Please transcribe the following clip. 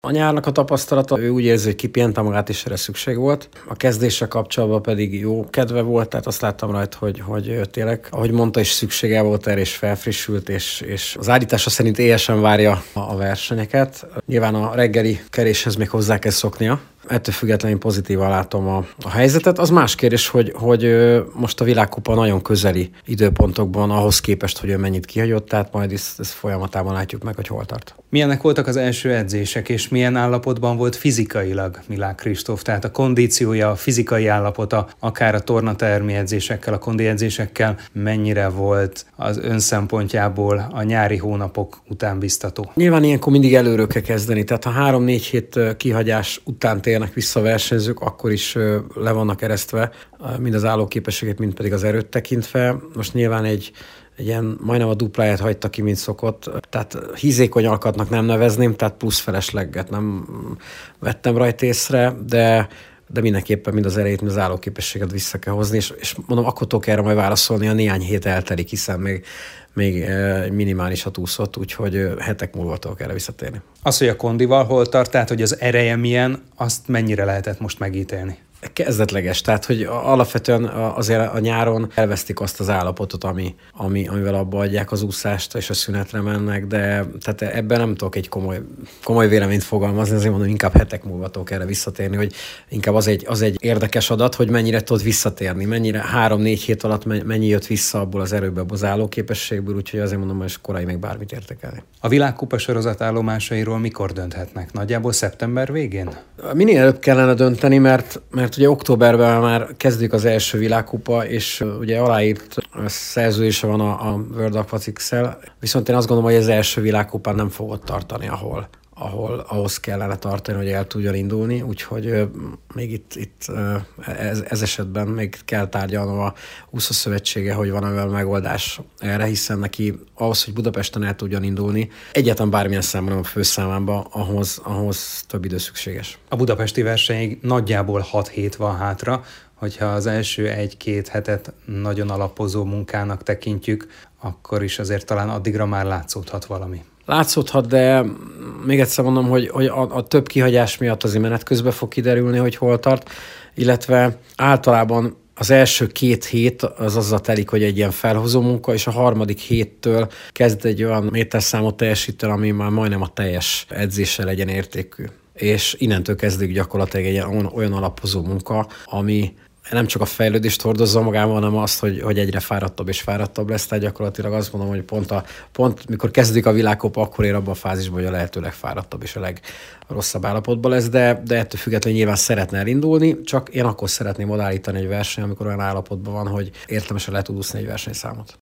A nyárnak a tapasztalata, ő úgy érzi, hogy kipihente magát, és erre szükség volt. A kezdéssel kapcsolatban pedig jó kedve volt, tehát azt láttam rajta, hogy tényleg, ahogy mondta, is szüksége volt erre, és felfrissült, és az állítása szerint éhesen várja a versenyeket. Nyilván a reggeli keréshez még hozzá kell szoknia. Ettől függetlenül pozitívan látom a helyzetet. Az más kérdés, hogy most a világkupa nagyon közeli időpontokban ahhoz képest, hogy ő mennyit kihagyott, tehát majd ezt folyamatában látjuk meg, hogy hol tart. Milyenek voltak az első edzések, és milyen állapotban volt fizikailag Milák Kristóf? Tehát a kondíciója, a fizikai állapota, akár a tornatermi edzésekkel, a kondi edzésekkel mennyire volt az ön szempontjából a nyári hónapok után biztató? Nyilván ilyenkor mindig előről kell kezdeni, tehát ha 3-4 hét kihagyás után térnek vissza a versenyzők, akkor is le vannak eresztve, mind az állóképességet, mind pedig az erőt tekintve. Most nyilván egy ilyen majdnem a dupláját hagyta ki, mint szokott. Tehát hízékony alkatnak nem nevezném, tehát plusz felesleget nem vettem rajta észre, de mindenképpen mind az erejét, mind az állóképességet vissza kell hozni, és mondom, akkor tudok erre majd válaszolni, a néhány hét eltelik, hiszen még minimálisat úszott, úgyhogy hetek múlva tudok erre visszatérni. Az, hogy a kondival hol tart, tehát hogy az ereje milyen, azt mennyire lehetett most megítélni? Kezdetleges, tehát hogy alapvetően azért a nyáron elvesztik azt az állapotot, amivel abba adják az úszást, és a szünetre mennek, de tehát ebben nem tudok egy komoly véleményt fogalmazni, azért mondom, inkább hetek múlva tudok erre visszatérni, hogy inkább az egy érdekes adat, hogy mennyire tud visszatérni, mennyire 3-4 hét alatt mennyi jött vissza abból az erőből, az állóképességből, úgyhogy azért mondom, hogy korai még bármit értékelni. A világkupa sorozat állomásairól mikor dönthetnek? Nagyjából szeptember végén? Minél előbb kellene dönteni, mert ugye októberben már kezdődik az első világkupa, és ugye aláírt szerződése van a World Aquatics-szel, viszont én azt gondolom, hogy az első világkupán nem fogod tartani, ahol ahhoz kellene tartani, hogy el tudjon indulni, úgyhogy még itt ez esetben még kell tárgyalnom a úszó szövetsége, hogy van-e megoldás erre, hiszen neki ahhoz, hogy Budapesten el tudjon indulni, egyáltalán bármilyen számban a főszámában, ahhoz több idő szükséges. A budapesti versenyig nagyjából 6 hét van hátra, hogyha az első 1-2 hetet nagyon alapozó munkának tekintjük, akkor is azért talán addigra már látszódhat valami. Látszódhat, de még egyszer mondom, hogy a több kihagyás miatt azért menet közben fog kiderülni, hogy hol tart, illetve általában az első 2 hét az azzal telik, hogy egy ilyen felhozó munka, és a harmadik héttől kezd egy olyan méterszámot teljesíteni, ami már majdnem a teljes edzéssel legyen értékű. És innentől kezdődik gyakorlatilag egy olyan alapozó munka, ami nem csak a fejlődést hordozza magában, hanem azt, hogy egyre fáradtabb és fáradtabb lesz. Tehát gyakorlatilag azt mondom, hogy pont mikor kezdődik a világkupa, akkor ér abban a fázisban, hogy a lehető legfáradtabb és a legrosszabb állapotban lesz, de ettől függetlenül nyilván szeretne elindulni, csak én akkor szeretném odállítani egy verseny, amikor olyan állapotban van, hogy értelmesen le tud úszni egy versenyszámot.